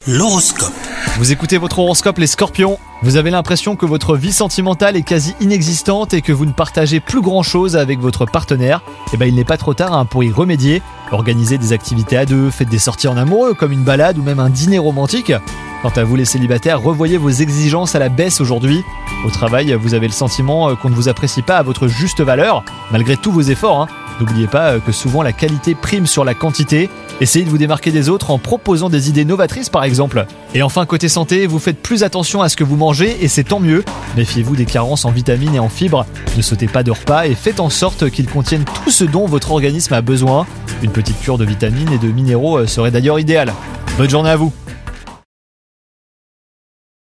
L'horoscope. Vous écoutez votre horoscope les Scorpions. Vous avez l'impression que votre vie sentimentale est quasi inexistante et que vous ne partagez plus grand chose avec votre partenaire. Il n'est pas trop tard pour y remédier. Organisez des activités à deux, faites des sorties en amoureux comme une balade ou même un dîner romantique. Quant à vous les célibataires, revoyez vos exigences à la baisse aujourd'hui. Au travail, vous avez le sentiment qu'on ne vous apprécie pas à votre juste valeur, malgré tous vos efforts. N'oubliez pas que souvent la qualité prime sur la quantité. Essayez de vous démarquer des autres en proposant des idées novatrices par exemple. Et enfin côté santé, vous faites plus attention à ce que vous mangez et c'est tant mieux. Méfiez-vous des carences en vitamines et en fibres. Ne sautez pas de repas et faites en sorte qu'ils contiennent tout ce dont votre organisme a besoin. Une petite cure de vitamines et de minéraux serait d'ailleurs idéale. Bonne journée à vous.